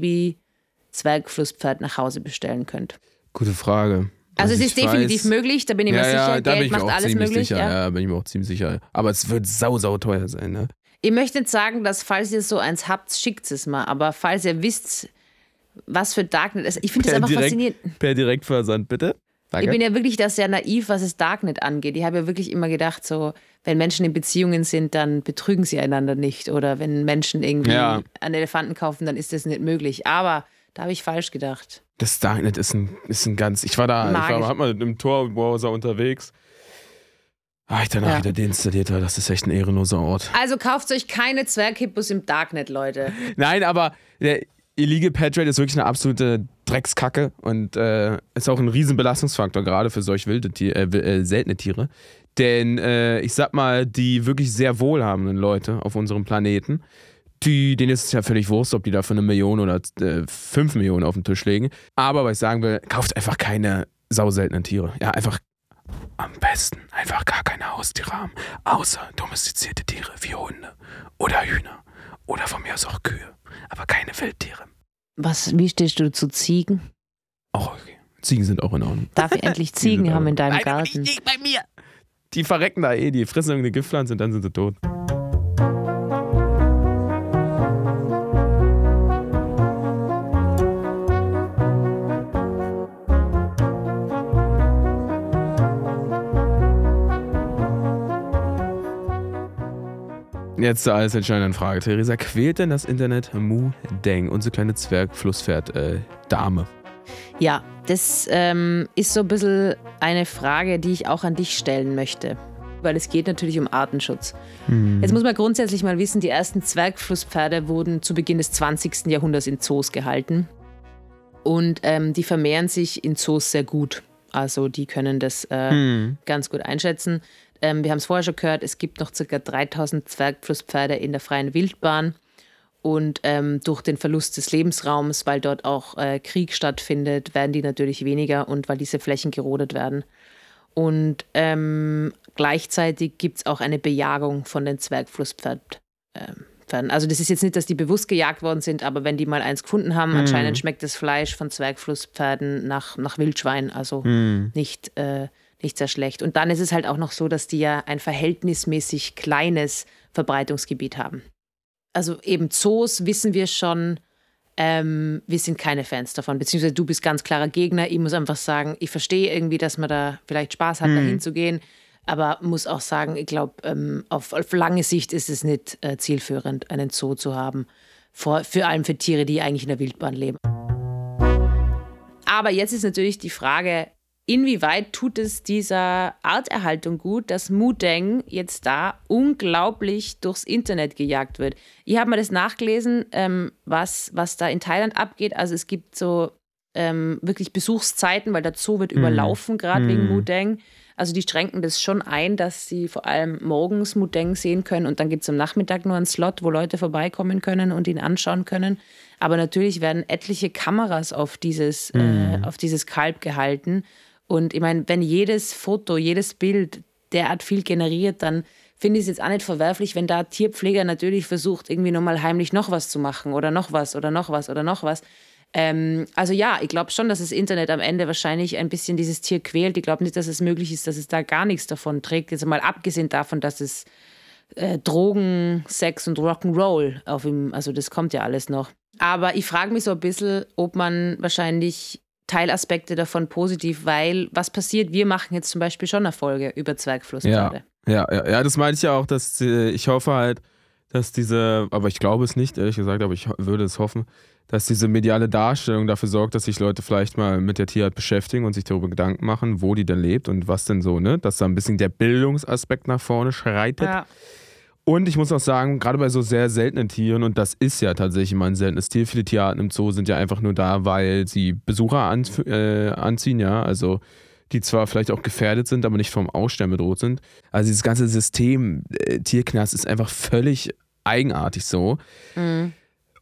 Speaker 2: Baby-Zwergflusspferd nach Hause bestellen könnte?
Speaker 3: Gute Frage.
Speaker 2: Also es
Speaker 3: ich
Speaker 2: ist definitiv
Speaker 3: weiß-
Speaker 2: möglich, da bin ich
Speaker 3: ja,
Speaker 2: mir sicher.
Speaker 3: ja, da bin
Speaker 2: Geld
Speaker 3: ich
Speaker 2: macht
Speaker 3: mir auch
Speaker 2: alles
Speaker 3: ziemlich
Speaker 2: möglich.
Speaker 3: sicher.
Speaker 2: Ja.
Speaker 3: Ja, bin ich mir auch ziemlich sicher. Aber es wird sau, sau teuer sein, ne?
Speaker 2: Ich möchte nicht sagen, dass falls ihr so eins habt, schickt es mal. Aber falls ihr wisst, was für Darknet ist, ich finde das
Speaker 3: Per
Speaker 2: einfach
Speaker 3: direkt,
Speaker 2: faszinierend.
Speaker 3: per Direktversand, bitte. Danke.
Speaker 2: Ich bin ja wirklich da sehr naiv, was es Darknet angeht. Ich habe ja wirklich immer gedacht, so, wenn Menschen in Beziehungen sind, dann betrügen sie einander nicht. Oder wenn Menschen irgendwie
Speaker 3: Ja.
Speaker 2: einen Elefanten kaufen, dann ist das nicht möglich. Aber da habe ich falsch gedacht.
Speaker 3: Das Darknet ist ein, ist ein ganz. Ich war da, ich
Speaker 2: Magisch.
Speaker 3: war hab mal im Tor-Browser unterwegs. Ah, ich danach
Speaker 2: Ja.
Speaker 3: wieder deinstalliert habe. Das ist echt ein ehrenloser Ort.
Speaker 2: Also kauft euch keine Zwerghippos im Darknet, Leute.
Speaker 3: Nein, aber der Illegal Pet Trade ist wirklich eine absolute Dreckskacke und äh, ist auch ein riesen Belastungsfaktor, gerade für solch wilde Tier, äh, äh, seltene Tiere. Denn äh, ich sag mal, die wirklich sehr wohlhabenden Leute auf unserem Planeten, die, denen ist es ja völlig wurscht, ob die da für eine Million oder äh, fünf Millionen auf den Tisch legen. Aber was ich sagen will, kauft einfach keine sauseltenen Tiere. Ja, einfach am besten einfach gar keine Haustiere haben. Außer domestizierte Tiere wie Hunde oder Hühner. Oder von mir aus auch Kühe. Aber keine Wildtiere.
Speaker 2: Was, wie stehst du zu Ziegen?
Speaker 3: Auch okay. Ziegen sind auch in Ordnung.
Speaker 2: Darf ich endlich
Speaker 3: Die
Speaker 2: Ziegen
Speaker 3: sind
Speaker 2: haben
Speaker 3: auch-
Speaker 2: in deinem
Speaker 3: Nein, aber
Speaker 2: Garten?
Speaker 3: nicht bei mir. Die verrecken da eh, die fressen irgendeine Giftpflanze und dann sind sie tot. Jetzt zur alles entscheidenden Frage. Theresa, quält denn das Internet Mudeng, unsere kleine Zwergflusspferd-Dame?
Speaker 2: Ja, das ähm, ist so ein bisschen eine Frage, die ich auch an dich stellen möchte. Weil es geht natürlich um Artenschutz. Jetzt muss man grundsätzlich mal wissen, die ersten Zwergflusspferde wurden zu Beginn des zwanzigsten Jahrhunderts in Zoos gehalten. Und ähm, die vermehren sich in Zoos sehr gut. Also die können das äh,
Speaker 3: Hm.
Speaker 2: ganz gut einschätzen. Ähm, wir haben es vorher schon gehört, es gibt noch ca. dreitausend Zwergflusspferde in der freien Wildbahn. Und ähm, durch den Verlust des Lebensraums, weil dort auch äh, Krieg stattfindet, werden die natürlich weniger und weil diese Flächen gerodet werden. Und ähm, gleichzeitig gibt es auch eine Bejagung von den Zwergflusspferden. Ähm, also das ist jetzt nicht, dass die bewusst gejagt worden sind, aber wenn die mal eins gefunden haben, anscheinend schmeckt das Fleisch von Zwergflusspferden nach, nach Wildschwein, also nicht, äh, nicht sehr schlecht. Und dann ist es halt auch noch so, dass die ja ein verhältnismäßig kleines Verbreitungsgebiet haben. Also eben Zoos wissen wir schon, ähm, wir sind keine Fans davon, beziehungsweise du bist ganz klarer Gegner. Ich muss einfach sagen, ich verstehe irgendwie, dass man da vielleicht Spaß hat, da hinzugehen, aber muss auch sagen, ich glaube, ähm, auf, auf lange Sicht ist es nicht äh, zielführend, einen Zoo zu haben, vor, vor allem für Tiere, die eigentlich in der Wildbahn leben. Aber jetzt ist natürlich die Frage, inwieweit tut es dieser Arterhaltung gut, dass Mudeng jetzt da unglaublich durchs Internet gejagt wird? Ich habe mir das nachgelesen, ähm, was, was da in Thailand abgeht. Also es gibt so ähm, wirklich Besuchszeiten, weil der Zoo wird überlaufen, gerade wegen Mudeng. Also die schränken das schon ein, dass sie vor allem morgens Mudeng sehen können und dann gibt es am Nachmittag nur einen Slot, wo Leute vorbeikommen können und ihn anschauen können. Aber natürlich werden etliche Kameras auf dieses, äh, auf dieses Kalb gehalten. Und ich meine, wenn jedes Foto, jedes Bild derart viel generiert, dann finde ich es jetzt auch nicht verwerflich, wenn da Tierpfleger natürlich versucht, irgendwie nochmal heimlich noch was zu machen oder noch was oder noch was oder noch was. Ähm, also ja, ich glaube schon, dass das Internet am Ende wahrscheinlich ein bisschen dieses Tier quält. Ich glaube nicht, dass es möglich ist, dass es da gar nichts davon trägt. Jetzt mal abgesehen davon, dass es äh, Drogen, Sex und Rock'n'Roll auf ihm, also das kommt ja alles noch. Aber ich frage mich so ein bisschen, ob man wahrscheinlich Teilaspekte davon positiv, weil was passiert, wir machen jetzt zum Beispiel schon eine Folge über Zwergflusspferde.
Speaker 3: Ja, ja, ja, ja, das meine ich ja auch, dass äh, ich hoffe halt, dass diese, aber ich glaube es nicht, ehrlich gesagt, aber ich ho- würde es hoffen, dass diese mediale Darstellung dafür sorgt, dass sich Leute vielleicht mal mit der Tierart beschäftigen und sich darüber Gedanken machen, wo die denn lebt und was denn so, ne? Dass da ein bisschen der Bildungsaspekt nach vorne schreitet. Ja. Und ich muss auch sagen, gerade bei so sehr seltenen Tieren, und das ist ja tatsächlich mal ein seltenes Tier, viele Tierarten im Zoo sind ja einfach nur da, weil sie Besucher an, äh, anziehen, ja, also die zwar vielleicht auch gefährdet sind, aber nicht vom Aussterben bedroht sind. Also dieses ganze System äh, Tierknast ist einfach völlig eigenartig so. Mhm.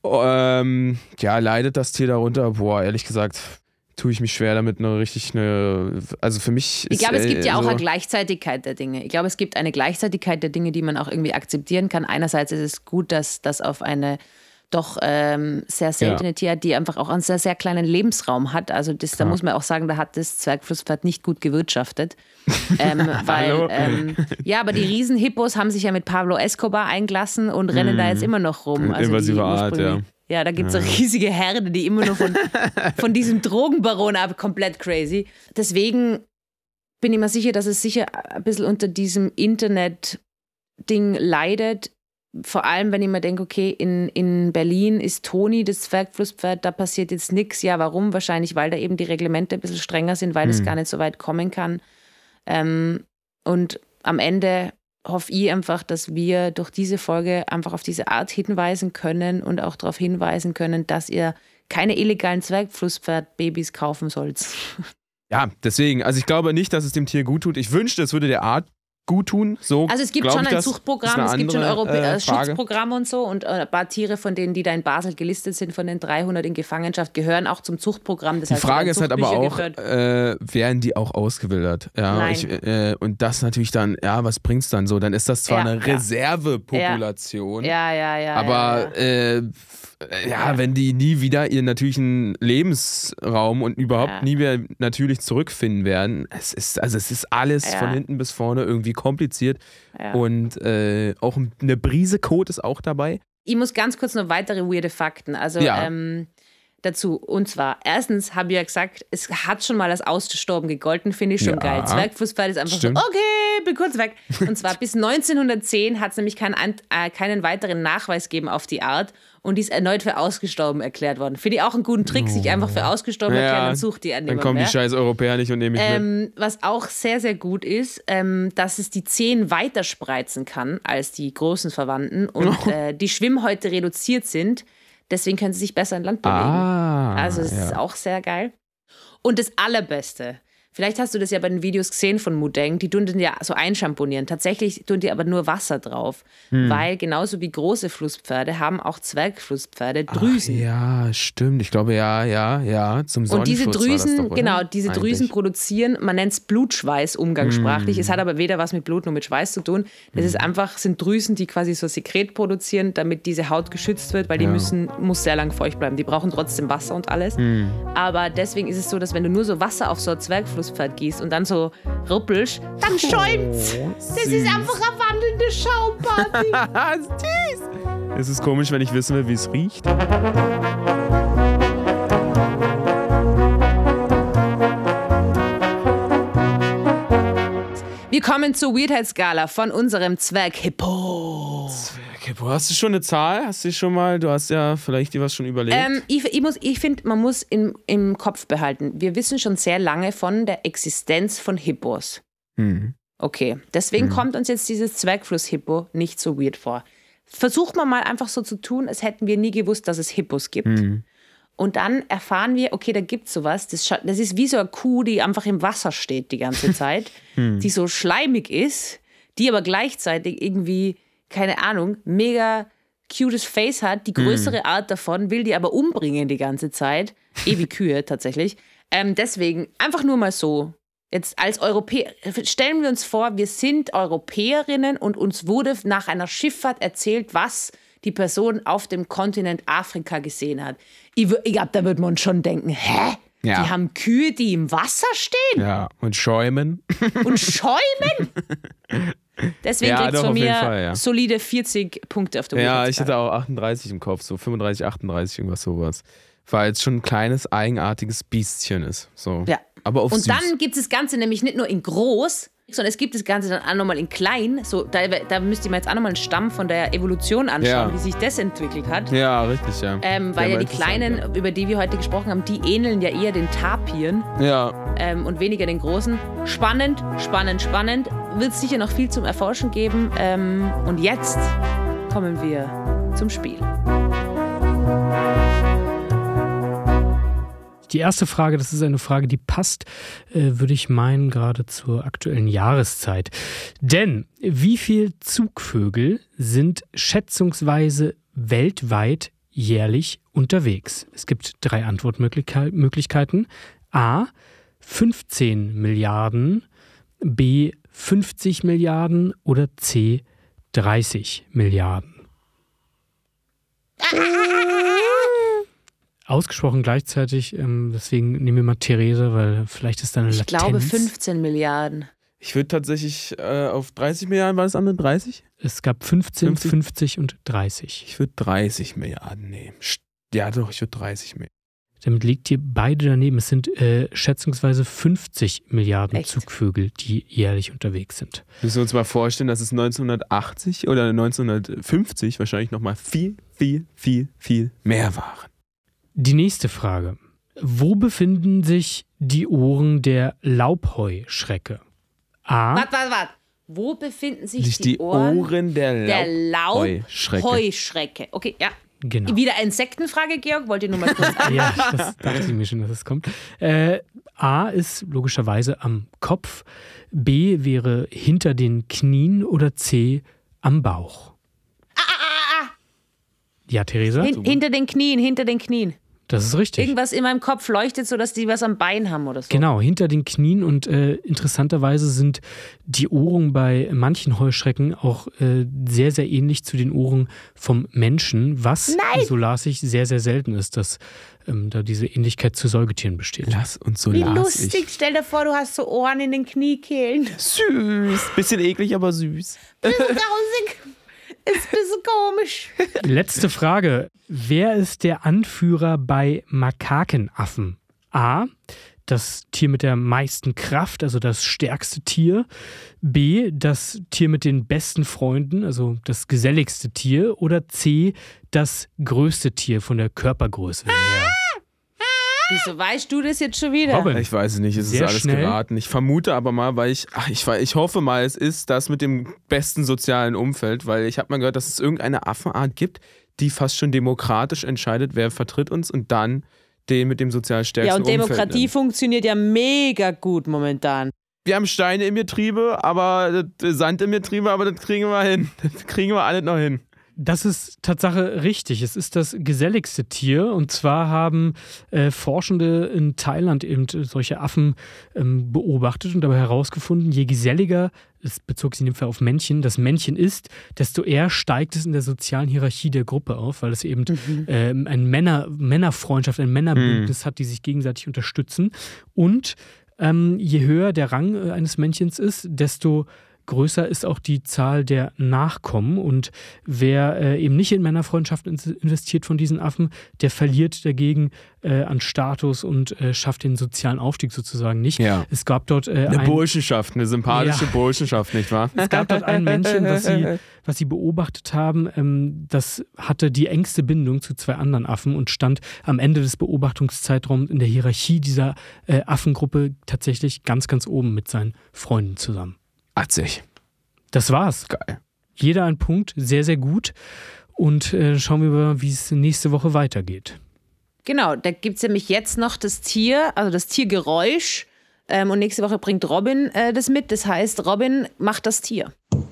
Speaker 3: Ähm, ja, leidet das Tier darunter? Boah, ehrlich gesagt, tue ich mich schwer damit, eine richtig eine. Also für mich ist.
Speaker 2: Ich glaube, es gibt ja
Speaker 3: äh,
Speaker 2: auch
Speaker 3: so
Speaker 2: eine Gleichzeitigkeit der Dinge. Ich glaube, es gibt eine Gleichzeitigkeit der Dinge, die man auch irgendwie akzeptieren kann. Einerseits ist es gut, dass das auf eine doch ähm, sehr seltene ja. Tierart, die einfach auch einen sehr, sehr kleinen Lebensraum hat. Also das, da muss man auch sagen, da hat das Zwergflusspferd nicht gut gewirtschaftet. ähm, weil, ähm, ja, aber die Riesenhippos haben sich ja mit Pablo Escobar eingelassen und rennen mm. da jetzt immer noch rum. Also
Speaker 3: invasive Art, ja.
Speaker 2: Ja, da gibt es ja. eine riesige Herde, die immer nur von, von diesem Drogenbaron ab, komplett crazy. Deswegen bin ich mir sicher, dass es sicher ein bisschen unter diesem Internet-Ding leidet. Vor allem, wenn ich mir denke, okay, in, in Berlin ist Toni das Zwergflusspferd, da passiert jetzt nichts. Ja, warum? Wahrscheinlich, weil da eben die Reglemente ein bisschen strenger sind, weil es hm. gar nicht so weit kommen kann. Ähm, und am Ende hoffe ich einfach, dass wir durch diese Folge einfach auf diese Art hinweisen können und auch darauf hinweisen können, dass ihr keine illegalen Zwergflusspferd-Babys kaufen sollt.
Speaker 3: Ja, deswegen, also ich glaube nicht, dass es dem Tier gut tut. Ich wünschte, es würde der Art gut tun. So,
Speaker 2: also es gibt schon ein Zuchtprogramm, es gibt schon Europä- äh, Schutzprogramme und so und ein paar Tiere von denen, die da in Basel gelistet sind, von den dreihundert in Gefangenschaft, gehören auch zum Zuchtprogramm. Das
Speaker 3: die
Speaker 2: heißt,
Speaker 3: Frage ist halt aber auch, äh, werden die auch ausgewildert? Ja,
Speaker 2: Nein.
Speaker 3: Ich, äh, und das natürlich dann, ja, was bringt's dann so? Dann ist das zwar ja, eine ja. Reservepopulation,
Speaker 2: ja, ja, ja,
Speaker 3: aber
Speaker 2: ja, ja.
Speaker 3: Äh, ja, wenn die nie wieder ihren natürlichen Lebensraum und überhaupt ja. nie mehr natürlich zurückfinden werden, es ist, also es ist alles ja. von hinten bis vorne irgendwie kompliziert ja. und äh, auch eine Brise Kot ist auch dabei.
Speaker 2: Ich muss ganz kurz noch weitere weirde Fakten, also
Speaker 3: ja.
Speaker 2: ähm, dazu. Und zwar, erstens habe ich ja gesagt, es hat schon mal als Ausgestorben gegolten, finde ich schon ja. geil. Zwergflusspferd ist einfach Stimmt. so, okay, bin kurz weg. Und zwar bis neunzehnhundertzehn hat es nämlich kein, äh, keinen weiteren Nachweis gegeben auf die Art und die ist erneut für ausgestorben erklärt worden. Finde ich auch einen guten Trick, sich einfach für ausgestorben ja, erklären, dann sucht die niemand
Speaker 3: Dann kommen
Speaker 2: mehr.
Speaker 3: die scheiß Europäer nicht und nehmen mich
Speaker 2: ähm,
Speaker 3: mit.
Speaker 2: Was auch sehr, sehr gut ist, ähm, dass es die Zehen weiter spreizen kann als die großen Verwandten und oh. äh, die Schwimmhäute reduziert sind. Deswegen können sie sich besser in Land bewegen.
Speaker 3: Ah,
Speaker 2: also es
Speaker 3: ja.
Speaker 2: ist auch sehr geil. Und das Allerbeste, vielleicht hast du das ja bei den Videos gesehen von Mudeng, die tun den ja so einschamponieren. Tatsächlich tun die aber nur Wasser drauf. Hm. Weil genauso wie große Flusspferde haben auch Zwergflusspferde Drüsen.
Speaker 3: Ach, ja, stimmt. Ich glaube, ja, ja, ja. Zum Sonnenschutz.
Speaker 2: Und diese Drüsen,
Speaker 3: war das doch,
Speaker 2: genau, diese
Speaker 3: Eigentlich.
Speaker 2: Drüsen produzieren, man nennt es Blutschweiß umgangssprachlich. Hm. Es hat aber weder was mit Blut noch mit Schweiß zu tun. Das hm. ist einfach, sind Drüsen, die quasi so Sekret produzieren, damit diese Haut geschützt wird, weil die ja. müssen, muss sehr lang feucht bleiben. Die brauchen trotzdem Wasser und alles. Hm. Aber deswegen ist es so, dass wenn du nur so Wasser auf so ein Zwergflusspferd gießt und dann so ruppelst, dann schäumt's. Oh, das ist einfach eine wandelnde Schaumparty.
Speaker 3: Süß. Es ist komisch, wenn ich wissen will, wie es riecht.
Speaker 2: Wir kommen zur Weirdheitsskala von unserem Zwerghippo.
Speaker 3: Zwerghippo. Hast du schon eine Zahl? Hast du schon mal, du hast ja vielleicht dir was schon überlegt.
Speaker 2: Ähm, ich ich, ich finde, man muss in, im Kopf behalten, wir wissen schon sehr lange von der Existenz von Hippos.
Speaker 3: Hm.
Speaker 2: Okay, deswegen
Speaker 3: hm.
Speaker 2: kommt uns jetzt dieses Zwergflusshippo nicht so weird vor. Versucht man mal einfach so zu tun, als hätten wir nie gewusst, dass es Hippos gibt.
Speaker 3: Hm.
Speaker 2: Und dann erfahren wir, okay, da gibt es sowas. Das, das ist wie so eine Kuh, die einfach im Wasser steht die ganze Zeit, hm. die so schleimig ist, die aber gleichzeitig irgendwie, keine Ahnung, mega cutes Face hat. Die größere hm. Art davon will die aber umbringen die ganze Zeit. Eh wie Kühe tatsächlich. Ähm, deswegen einfach nur mal so. Jetzt als Europäer, stellen wir uns vor, wir sind Europäerinnen und uns wurde nach einer Schifffahrt erzählt, was die Person auf dem Kontinent Afrika gesehen hat. Ich, ich glaube, da würde man schon denken, hä?
Speaker 3: Ja.
Speaker 2: Die haben Kühe, die im Wasser stehen?
Speaker 3: Ja, und schäumen.
Speaker 2: Und schäumen? Deswegen
Speaker 3: Ja,
Speaker 2: kriegt
Speaker 3: doch,
Speaker 2: von
Speaker 3: auf jeden
Speaker 2: mir
Speaker 3: Fall, ja.
Speaker 2: solide vierzig Punkte auf der
Speaker 3: Ja,
Speaker 2: Weirdheitskala.
Speaker 3: ich hatte auch achtunddreißig im Kopf, so fünfunddreißig, achtunddreißig, irgendwas sowas. Weil es schon ein kleines, eigenartiges Biestchen ist. So.
Speaker 2: Ja.
Speaker 3: Aber auf
Speaker 2: Und
Speaker 3: süß.
Speaker 2: dann gibt es das Ganze nämlich nicht nur in groß, sondern es gibt das Ganze dann auch nochmal in klein. So, da, da müsste man jetzt auch nochmal einen Stamm von der Evolution anschauen,
Speaker 3: Ja.
Speaker 2: wie sich das entwickelt hat.
Speaker 3: Ja, richtig, ja.
Speaker 2: Ähm, weil
Speaker 3: Ja,
Speaker 2: ja
Speaker 3: aber
Speaker 2: die kleinen,
Speaker 3: interessant,
Speaker 2: über die wir heute gesprochen haben, die ähneln ja eher den Tapiren
Speaker 3: Ja.
Speaker 2: ähm, und weniger den großen. Spannend, spannend, spannend. Wird es sicher noch viel zum Erforschen geben. Ähm, und jetzt kommen wir zum Spiel.
Speaker 4: Die erste Frage, das ist eine Frage, die passt, äh, würde ich meinen, gerade zur aktuellen Jahreszeit. Denn wie viele Zugvögel sind schätzungsweise weltweit jährlich unterwegs? Es gibt drei Antwortmöglichkeiten. A, fünfzehn Milliarden, B, fünfzig Milliarden oder C, dreißig Milliarden. Ausgesprochen gleichzeitig, ähm, deswegen nehmen wir mal Therese, weil vielleicht ist da eine
Speaker 2: Ich
Speaker 4: Latenz.
Speaker 2: glaube fünfzehn Milliarden.
Speaker 3: Ich würde tatsächlich äh, auf dreißig Milliarden, war das andere dreißig?
Speaker 4: Es gab fünfzehn,
Speaker 3: fünfzig?
Speaker 4: fünfzig und dreißig.
Speaker 3: Ich würde dreißig Milliarden nehmen. Ja doch, ich würde dreißig Milliarden.
Speaker 4: Damit liegt ihr beide daneben. Es sind äh, schätzungsweise fünfzig Milliarden
Speaker 2: Echt?
Speaker 4: Zugvögel, die jährlich unterwegs sind.
Speaker 3: Müssen wir uns mal vorstellen, dass es neunzehnhundertachtzig oder neunzehnhundertfünfzig wahrscheinlich nochmal viel, viel, viel, viel mehr waren.
Speaker 4: Die nächste Frage. Wo befinden sich die Ohren der Laubheuschrecke? A.
Speaker 2: Warte, warte, warte. Wo befinden sich,
Speaker 3: Sich
Speaker 2: die,
Speaker 3: die
Speaker 2: Ohren,
Speaker 3: Ohren der
Speaker 2: der
Speaker 3: Laubheuschrecke.
Speaker 2: Laubheuschrecke? Okay, ja.
Speaker 4: Genau.
Speaker 2: Wieder Insektenfrage, Georg? Wollt ihr nur mal kurz an?
Speaker 4: Ja, das dachte ich mir schon, dass es kommt. Äh, A ist logischerweise am Kopf, B wäre hinter den Knien oder C am Bauch.
Speaker 2: Ah, ah, ah, ah.
Speaker 4: Ja, Theresa?
Speaker 2: Hin, hinter den Knien, hinter den Knien.
Speaker 4: Das ist richtig.
Speaker 2: Irgendwas in meinem Kopf leuchtet, sodass die was am Bein haben oder so.
Speaker 4: Genau, hinter den Knien und äh, interessanterweise sind die Ohren bei manchen Heuschrecken auch äh, sehr, sehr ähnlich zu den Ohren vom Menschen, was,
Speaker 2: Nein!
Speaker 4: so las ich, sehr, sehr selten ist, dass ähm, da diese Ähnlichkeit zu Säugetieren besteht.
Speaker 3: Lass uns so
Speaker 2: Wie
Speaker 3: las
Speaker 2: lustig.
Speaker 3: ich.
Speaker 2: Stell dir vor, du hast so Ohren in den Kniekehlen.
Speaker 3: Süß. Bisschen eklig, aber süß.
Speaker 2: Bisschen grausig. Ist ein bisschen komisch.
Speaker 4: Letzte Frage. Wer ist der Anführer bei Makakenaffen? A. Das Tier mit der meisten Kraft, also das stärkste Tier. B. Das Tier mit den besten Freunden, also das geselligste Tier. Oder C. Das größte Tier von der Körpergröße her.
Speaker 2: Wieso weißt du das jetzt schon wieder?
Speaker 4: Robin.
Speaker 3: Ich weiß es nicht, es
Speaker 4: Sehr
Speaker 3: ist alles
Speaker 4: schnell.
Speaker 3: geraten. Ich vermute aber mal, weil ich, ach, ich, ich hoffe mal, es ist das mit dem besten sozialen Umfeld, weil ich habe mal gehört, dass es irgendeine Affenart gibt, die fast schon demokratisch entscheidet, wer vertritt uns und dann den mit dem sozial stärksten
Speaker 2: Ja, und
Speaker 3: Umfeld
Speaker 2: Demokratie
Speaker 3: nimmt.
Speaker 2: funktioniert ja mega gut momentan.
Speaker 3: Wir haben Steine im Getriebe, aber das, Sand im Getriebe, aber das kriegen wir hin. Das kriegen wir alles noch hin.
Speaker 4: Das ist Tatsache richtig. Es ist das geselligste Tier. Und zwar haben äh, Forschende in Thailand eben solche Affen ähm, beobachtet und dabei herausgefunden, je geselliger, es bezog sich in dem Fall auf Männchen, das Männchen ist, desto eher steigt es in der sozialen Hierarchie der Gruppe auf, weil es eben
Speaker 2: Mhm.
Speaker 4: äh, eine Männer, Männerfreundschaft, ein Männerbündnis hat, die sich gegenseitig unterstützen. Und ähm, je höher der Rang äh, eines Männchens ist, desto größer ist auch die Zahl der Nachkommen. Und wer äh, eben nicht in Männerfreundschaften investiert von diesen Affen, der verliert dagegen äh, an Status und äh, schafft den sozialen Aufstieg sozusagen nicht.
Speaker 3: Ja.
Speaker 4: Es gab dort äh,
Speaker 3: Eine
Speaker 4: ein,
Speaker 3: Burschenschaft, eine sympathische
Speaker 4: Ja.
Speaker 3: Burschenschaft, nicht wahr?
Speaker 4: es gab dort ein Männchen, was sie, was sie beobachtet haben. Ähm, das hatte die engste Bindung zu zwei anderen Affen und stand am Ende des Beobachtungszeitraums in der Hierarchie dieser äh, Affengruppe tatsächlich ganz, ganz oben mit seinen Freunden zusammen.
Speaker 3: achtzig.
Speaker 4: Das war's.
Speaker 3: Geil.
Speaker 4: Jeder ein Punkt, sehr, sehr gut. Und äh, schauen wir mal, wie es nächste Woche weitergeht.
Speaker 2: Genau, da gibt es nämlich jetzt noch das Tier, also das Tiergeräusch. Ähm, und nächste Woche bringt Robin äh, das mit. Das heißt, Robin macht das Tier.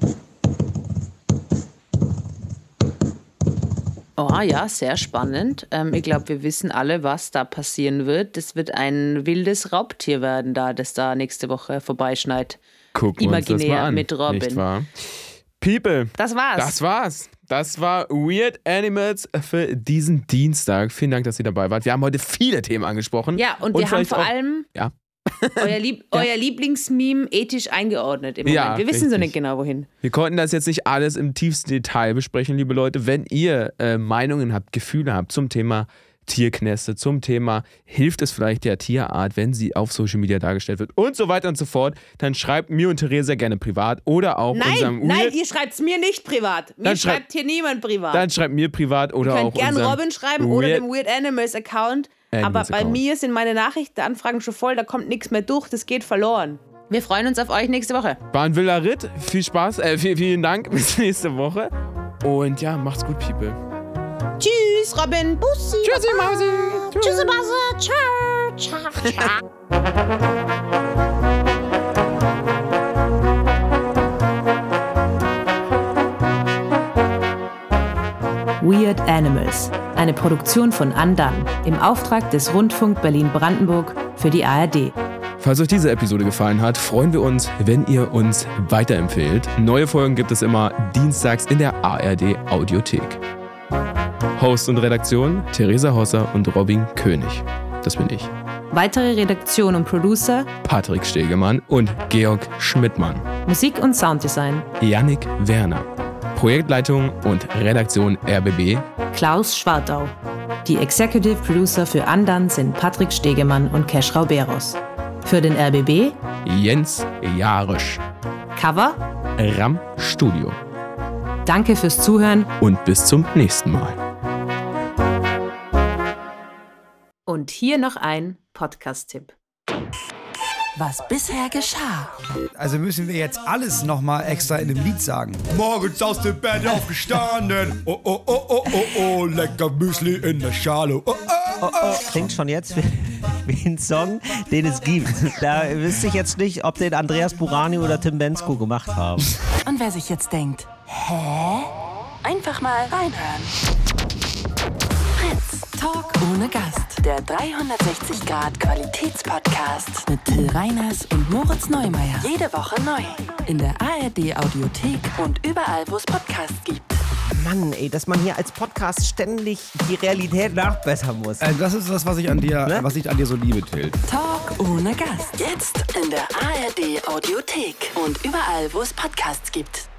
Speaker 2: Oh ja, sehr spannend. Ähm, ich glaube, wir wissen alle, was da passieren wird. Das wird ein wildes Raubtier werden, da das da nächste Woche vorbeischneit.
Speaker 3: Gucken wir uns das
Speaker 2: Imaginär
Speaker 3: mal an,
Speaker 2: mit Robin.
Speaker 3: nicht wahr? People,
Speaker 2: Das war's.
Speaker 3: das war's. Das war Weird Animals für diesen Dienstag. Vielen Dank, dass ihr dabei wart. Wir haben heute viele Themen angesprochen.
Speaker 2: Ja, und, und wir haben vor
Speaker 3: auch,
Speaker 2: allem
Speaker 3: ja.
Speaker 2: euer, Lieb- ja. euer Lieblingsmeme ethisch eingeordnet im Moment.
Speaker 3: Ja,
Speaker 2: wir wissen
Speaker 3: richtig.
Speaker 2: so nicht genau, wohin.
Speaker 3: Wir konnten das jetzt nicht alles im tiefsten Detail besprechen, liebe Leute. Wenn ihr äh, Meinungen habt, Gefühle habt zum Thema Tierknäste, zum Thema, hilft es vielleicht der Tierart, wenn sie auf Social Media dargestellt wird und so weiter und so fort, dann schreibt mir und Theresa gerne privat oder auch
Speaker 2: nein,
Speaker 3: unserem
Speaker 2: Nein,
Speaker 3: Weird,
Speaker 2: ihr schreibt es mir nicht privat. Mir
Speaker 3: Dann
Speaker 2: schreibt
Speaker 3: schreibt-
Speaker 2: hier niemand privat.
Speaker 3: dann schreibt mir privat oder
Speaker 2: ihr
Speaker 3: auch
Speaker 2: könnt gern
Speaker 3: unserem
Speaker 2: Robin schreiben oder
Speaker 3: Weird
Speaker 2: dem Weird Animals Account.
Speaker 3: Animals
Speaker 2: aber bei
Speaker 3: Account.
Speaker 2: mir sind meine Nachrichtenanfragen schon voll, da kommt nichts mehr durch, das geht verloren. Wir freuen uns auf euch nächste Woche.
Speaker 3: War ein wilder Ritt. Viel Spaß, äh, viel, vielen Dank. Bis nächste Woche. Und ja, macht's gut, People.
Speaker 2: Tschüss, Robin. Bussi.
Speaker 3: Tschüssi, Mausi.
Speaker 2: Tschüssi, Base. Ciao. Ciao. Ciao.
Speaker 5: Weird Animals, eine Produktion von Undone im Auftrag des Rundfunk Berlin-Brandenburg für die A R D.
Speaker 3: Falls euch diese Episode gefallen hat, freuen wir uns, wenn ihr uns weiterempfehlt. Neue Folgen gibt es immer dienstags in der A R D Audiothek. Host und Redaktion Theresa Hosser und Robin König. Das bin ich.
Speaker 5: Weitere Redaktion und Producer,
Speaker 3: Patrick Stegemann und Georg Schmidtmann.
Speaker 5: Musik und Sounddesign,
Speaker 3: Yannick Werner. Projektleitung und Redaktion R B B.
Speaker 5: Klaus Schwartau. Die Executive Producer für Undone sind Patrick Stegemann und Kesh Rauberos. Für den R B B
Speaker 3: Jens Jarisch.
Speaker 5: Cover.
Speaker 3: Ram Studio.
Speaker 5: Danke fürs Zuhören.
Speaker 3: Und bis zum nächsten Mal.
Speaker 5: Und hier noch ein Podcast-Tipp.
Speaker 1: Was bisher geschah.
Speaker 6: Also müssen wir jetzt alles nochmal extra in dem Lied sagen. Morgens aus dem Bett aufgestanden. Oh, oh, oh, oh, oh, oh, lecker Müsli in der Schale. Oh, oh,
Speaker 7: Oh, oh, klingt schon jetzt wie, wie ein Song, den es gibt. Da wüsste ich jetzt nicht, ob den Andreas Burani oder Tim Bensko gemacht haben.
Speaker 1: Und wer sich jetzt denkt, hä? Einfach mal reinhören. Fritz, Talk ohne Gast. Der dreihundertsechzig Grad Qualitätspodcast mit Till Reiners und Moritz Neumeier. Jede Woche neu. In der A R D Audiothek und überall, wo es Podcasts gibt.
Speaker 7: Mann, ey, dass man hier als Podcast ständig die Realität nachbessern muss.
Speaker 6: Also das ist das, was ich an dir,
Speaker 7: Ne?
Speaker 6: was ich an dir so liebe, Till.
Speaker 1: Talk ohne Gast. Jetzt in der A R D Audiothek und überall, wo es Podcasts gibt.